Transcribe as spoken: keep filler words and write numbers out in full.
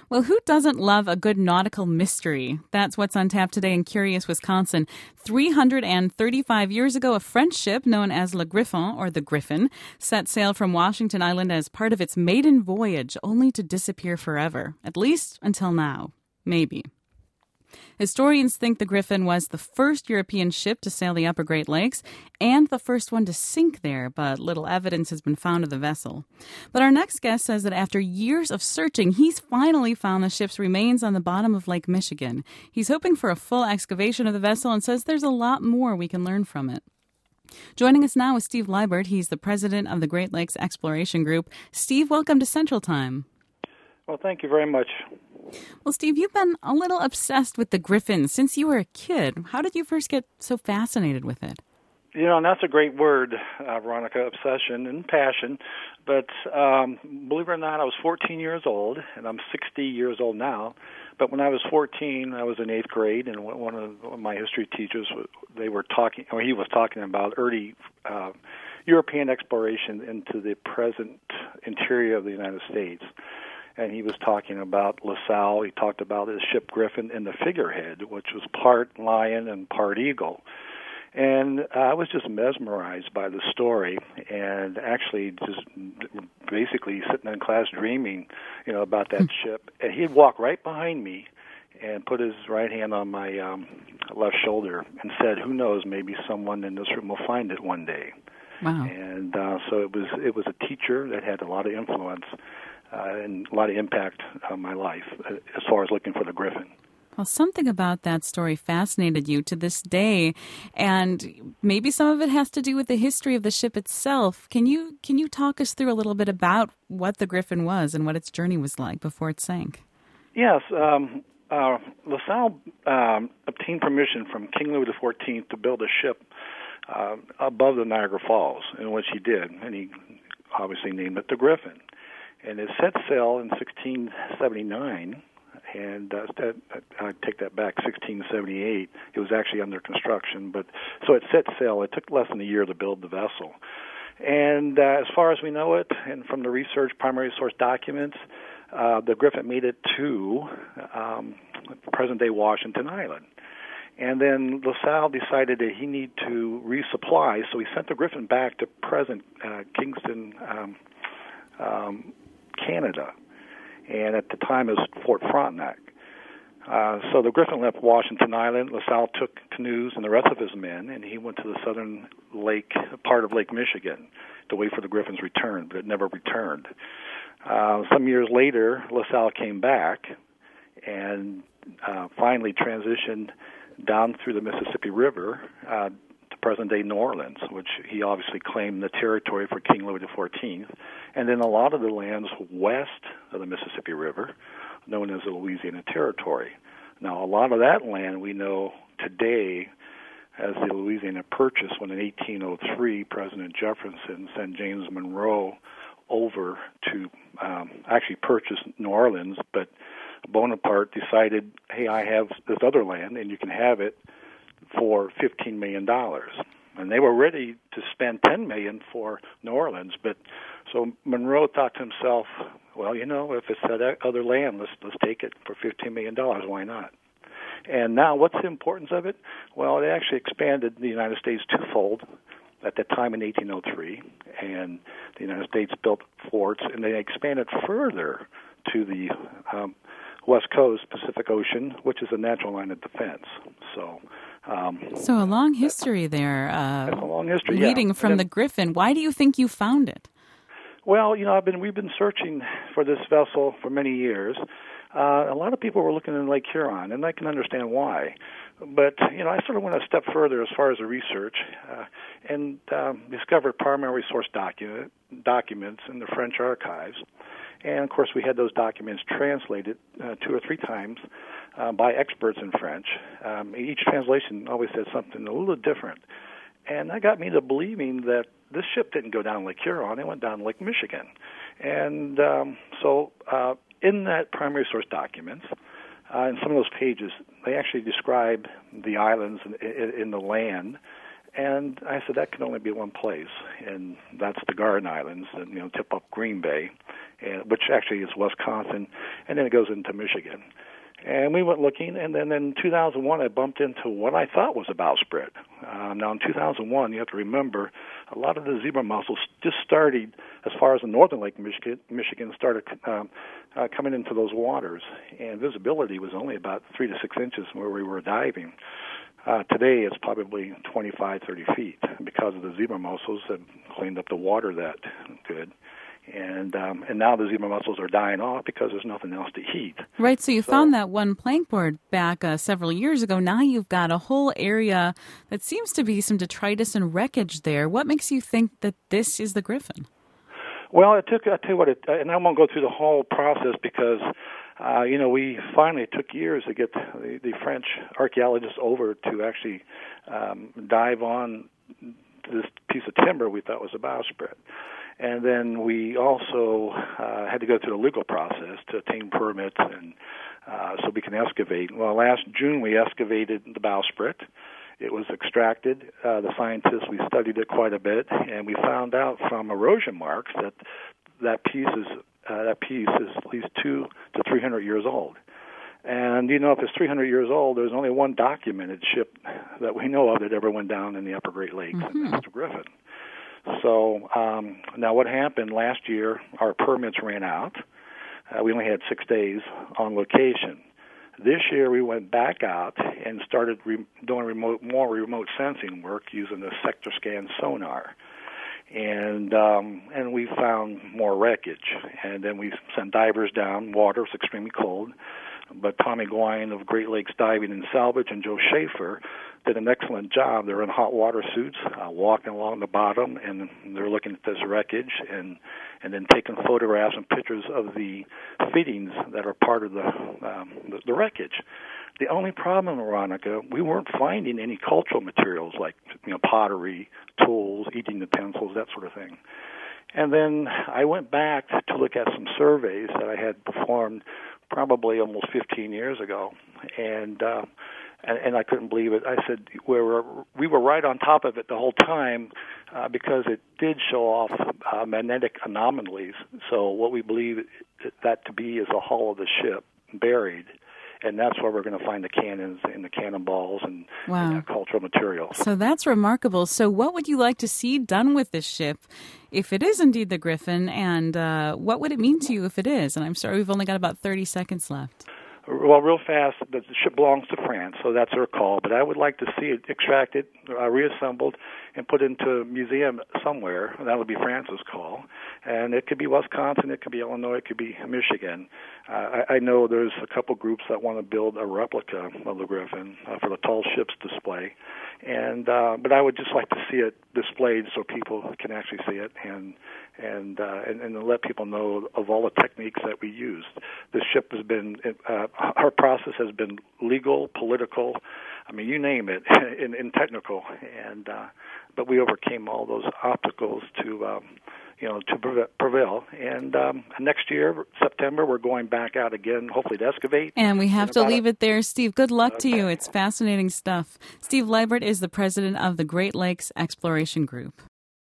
Well, who doesn't love a good nautical mystery? That's what's on tap today in Curious Wisconsin. three hundred thirty-five years ago, a French ship known as Le Griffon, or the Griffin, set sail from Washington Island as part of its maiden voyage, only to disappear forever. At least until now. Maybe. Historians think the Griffin was the first European ship to sail the upper Great Lakes and the first one to sink there, but little evidence has been found of the vessel. But our next guest says that after years of searching, he's finally found the ship's remains on the bottom of Lake Michigan. He's hoping for a full excavation of the vessel and says there's a lot more we can learn from it. Joining us now is Steve Liebert. He's the president of the Great Lakes Exploration Group. Steve, welcome to Central Time. Well, thank you very much. Well, Steve, you've been a little obsessed with the Griffin since you were a kid. How did you first get so fascinated with it? You know, and that's a great word, uh, Veronica, obsession and passion. But um, believe it or not, I was fourteen years old, and I'm sixty years old now. But when I was fourteen, I was in eighth grade, and one of my history teachers, they were talking, or he was talking about early uh, European exploration into the present interior of the United States. And he was talking about LaSalle. He talked about his ship Griffin and the figurehead, which was part lion and part eagle. And uh, I was just mesmerized by the story, and actually just basically sitting in class dreaming, you know, about that ship. And he'd walk right behind me and put his right hand on my um, left shoulder and said, "Who knows? Maybe someone in this room will find it one day." Wow! And uh, so it was. It was a teacher that had a lot of influence. Uh, and a lot of impact on my life uh, as far as looking for the Griffin. Well, something about that story fascinated you to this day, and maybe some of it has to do with the history of the ship itself. Can you can you talk us through a little bit about what the Griffin was and what its journey was like before it sank? Yes. Um, uh, LaSalle um, obtained permission from King Louis the fourteenth to build a ship uh, above the Niagara Falls, in which he did, and he obviously named it the Griffin. And it set sail in sixteen seventy-nine, and uh, I take that back, sixteen seventy-eight. It was actually under construction, but so it set sail. It took less than a year to build the vessel. And uh, as far as we know it, and from the research primary source documents, uh, the Griffin made it to um, present-day Washington Island. And then LaSalle decided that he needed to resupply, so he sent the Griffin back to present uh, Kingston, um, um, Canada, and at the time it was Fort Frontenac. Uh, so the Griffin left Washington Island. LaSalle took canoes and the rest of his men, and he went to the southern lake, part of Lake Michigan, to wait for the Griffin's return, but it never returned. Uh, some years later, LaSalle came back and uh, finally transitioned down through the Mississippi River uh, to present-day New Orleans, which he obviously claimed the territory for King Louis the fourteenth, and then a lot of the lands west of the Mississippi River, known as the Louisiana Territory. Now, a lot of that land we know today as the Louisiana Purchase, when in eighteen oh three, President Jefferson sent James Monroe over to um, actually purchase New Orleans, but Bonaparte decided, hey, I have this other land, and you can have it for fifteen million dollars. And they were ready to spend ten million dollars for New Orleans, but so Monroe thought to himself, well, you know, if it's that other land, let's let's take it for fifteen million dollars. Why not? And now, what's the importance of it? Well, it actually expanded the United States twofold at that time in eighteen oh three, and the United States built forts, and they expanded further to the um, West Coast, Pacific Ocean, which is a natural line of defense. So, um, so a long history there. Uh, a long history, leading yeah. from then, the Griffin. Why do you think you found it? Well, you know, I've been we've been searching for this vessel for many years. Uh, a lot of people were looking in Lake Huron, and I can understand why. But, you know, I sort of went a step further as far as the research uh, and um, discovered primary source document, documents in the French archives. And, of course, we had those documents translated uh, two or three times uh, by experts in French. Um, each translation always said something a little different. And that got me to believing that this ship didn't go down Lake Huron, it went down Lake Michigan. And um, so uh, in that primary source documents, uh, in some of those pages, they actually describe the islands in, in, in the land. And I said that can only be one place, and that's the Garden Islands that, you know, tip up Green Bay. and, which actually is Wisconsin, and then it goes into Michigan. And we went looking, and then in two thousand one, I bumped into what I thought was a bowsprit. Uh, now, in two thousand one, you have to remember, a lot of the zebra mussels just started, as far as the northern Lake Michigan, Michigan started um, uh, coming into those waters, and visibility was only about three to six inches where we were diving. Uh, today, it's probably twenty-five, thirty feet because of the zebra mussels that cleaned up the water that good. And um, and now the zebra mussels are dying off because there's nothing else to eat. Right, so you so, found that one plankboard back uh, several years ago. Now you've got a whole area that seems to be some detritus and wreckage there. What makes you think that this is the griffin? Well, it took, I'll tell you what, it, and I won't go through the whole process because, uh, you know, we finally it took years to get the, the French archaeologists over to actually um, dive on this piece of timber we thought was a bowsprit. And then we also uh, had to go through the legal process to obtain permits and uh, so we can excavate. Well, last June we excavated the bowsprit. It was extracted. Uh, the scientists, we studied it quite a bit, and we found out from erosion marks that that piece is uh, that piece is at least two to three hundred years old. And you know, if it's three hundred years old, there's only one documented ship that we know of that ever went down in the Upper Great Lakes, mm-hmm. and that's the Griffin. So um, now what happened last year, our permits ran out. Uh, we only had six days on location. This year we went back out and started re- doing remote, more remote sensing work using the sector scan sonar. And um, and we found more wreckage. And then we sent divers down. Water was extremely cold. But Tommy Gwine of Great Lakes Diving and Salvage and Joe Schaefer did an excellent job. They're in hot water suits, uh, walking along the bottom, and they're looking at this wreckage and and then taking photographs and pictures of the fittings that are part of the um, the, the wreckage. The only problem, Veronica, we weren't finding any cultural materials like you know pottery, tools, eating utensils, that sort of thing. And then I went back to look at some surveys that I had performed probably almost fifteen years ago, and uh, and, and I couldn't believe it. I said we were we were right on top of it the whole time uh, because it did show off uh, magnetic anomalies. So what we believe that to be is a hull of the ship buried. And that's where we're going to find the cannons and the cannonballs and, wow. and uh, cultural materials. So that's remarkable. So what would you like to see done with this ship if it is indeed the Griffin, and uh, what would it mean to you if it is? And I'm sorry, we've only got about thirty seconds left. Well, real fast, the ship belongs to France, so that's our call. But I would like to see it extracted, uh, reassembled, and put into a museum somewhere. That would be France's call. And it could be Wisconsin, it could be Illinois, it could be Michigan. Uh, I, I know there's a couple groups that want to build a replica of the Griffin uh, for the tall ships display. And uh, but I would just like to see it displayed so people can actually see it and and uh, and, and let people know of all the techniques that we used. This ship has been uh, our process has been legal, political, I mean you name it, in, in technical, and uh, but we overcame all those obstacles to. Um, you know, to prevail. And um, next year, September, we're going back out again, hopefully to excavate. And we have to leave a- it there. Steve, good luck okay. to you. It's fascinating stuff. Steve Liebert is the president of the Great Lakes Exploration Group.